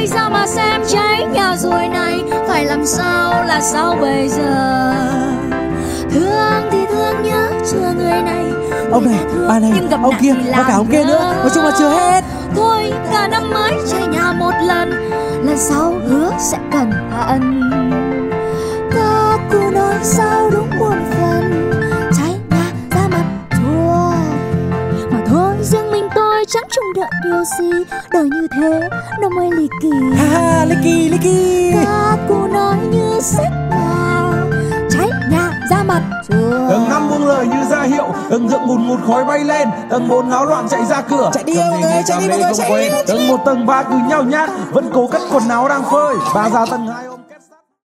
quay ra mà xem cháy nhà rồi này, phải làm sao là sao bây giờ. Thương thì thương nhớ chưa người này, ông này, bà này, ông kia, và cả ông kia nữa. Nói chung là chưa hết. Thôi cả năm mới cháy nhà một lần, lần sau hứa sẽ cẩn thận. Các cô nói sao đúng muôn phần, cháy nhà ra mặt chua. Mà thôi riêng mình tôi chẳng trông đợi điều gì, đời như thế nó mới ly kỳ. Ha, ly kỳ, ly kỳ. Các cô nói như sách nào, cháy nhà ra mặt chua. Tầng 5 buông lời như ra hiệu, tầng thượng ngùn ngụt khói bay lên, tầng 4 náo loạn chạy ra cửa. Chạy đi ông ơi, chạy đi mọi người, chạy đi. Tầng 1 tầng 3 cứ nhau nhát, vẫn cố cất quần áo đang phơi. Bà ra tầng 2